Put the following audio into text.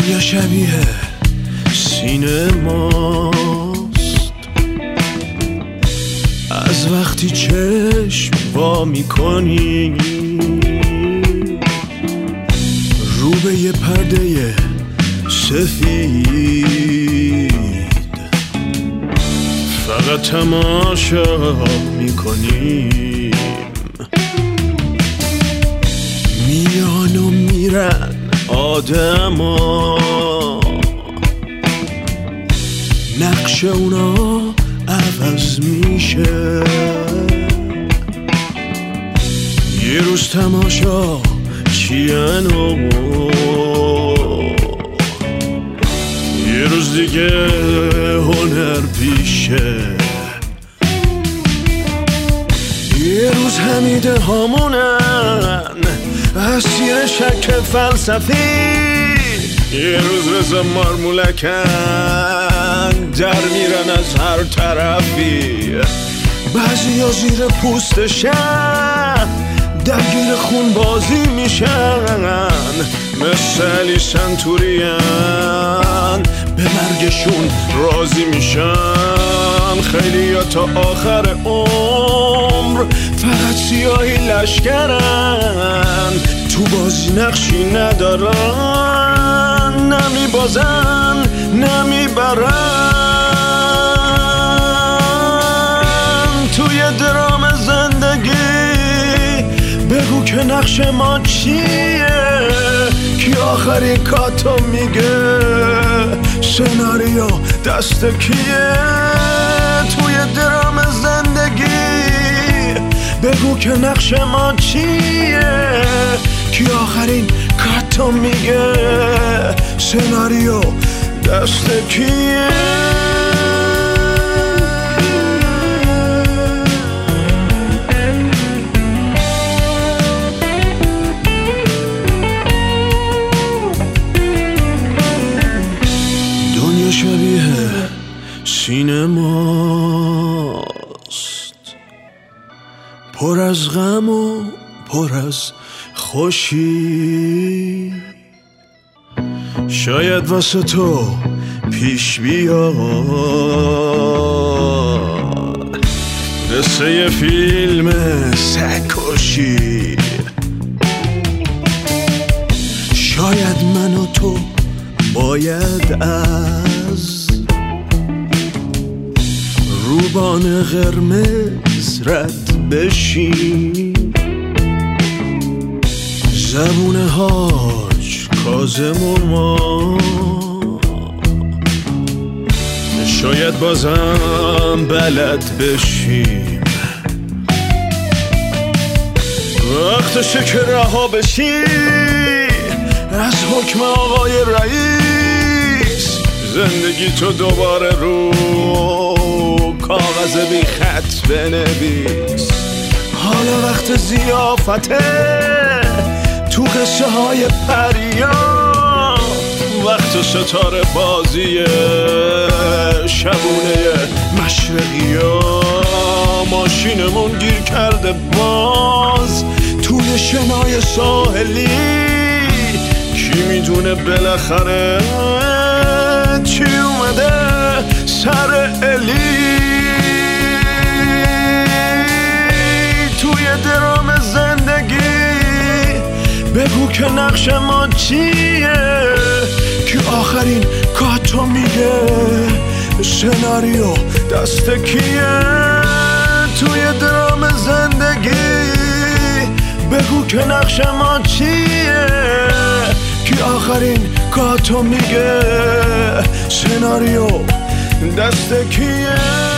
دنیا شبیه سینه ماست، از وقتی چشم وا میکنی رو به یه پرده سفید فقط تماشا میکنیم. میان و میرن آدما، نقش اونا عوض میشه. یه روز تماشا چین و یه روز دیگه هنر پیشه. یه روز حمیده هامونن اسیر شک فلسفی، یه روز رضا مارمولکن در میرن از هر طرفی. بعضی ها زیر پوستشن درگیر خون بازی میشن، مثل علی سنتورین به مرگشون راضی میشن. خیلی ها تا آخر عمر فقط سیاهی لشکرن، تو بازی نقشی ندارن، نمیبازن نمیبرن. توی درام زندگی بگو که نقش ما چیه، کی آخرین کاتو میگه، سناریو دست کیه. توی درام زندگی بگو که نقش ما چیه، کی آخرین کاتو میگه، سناریو دست کیه. دنیا شبیه سینماست، پر از غم و پر از خوشی. شاید واسه تو پیش بیاد قصه یه فیلم سگ‌کشی. شاید من و تو باید از روبان قرمز رد بشیم. زبون حاج کاظم و ما شاید بازم بلد بشیم. وقتشه که رها بشی از حکم آقای رئیس، زندگی تو دوباره رو کاغذ بی خط بنویس. حالا وقت ضیافته تو قصه های پریا، وقت ستاره بازی شبونه مشرقی ها. ماشینمون گیر کرده باز توی شنای ساحلی، کی میدونه بالاخره چی اومده سر الی. توی درام زندگی بگو که نقش ما چیه، که آخرین کاتو میگه، سناریو دست کیه. توی درام زندگی بگو که نقش ما چیه، که آخرین کاتو میگه، سناریو دست کیه.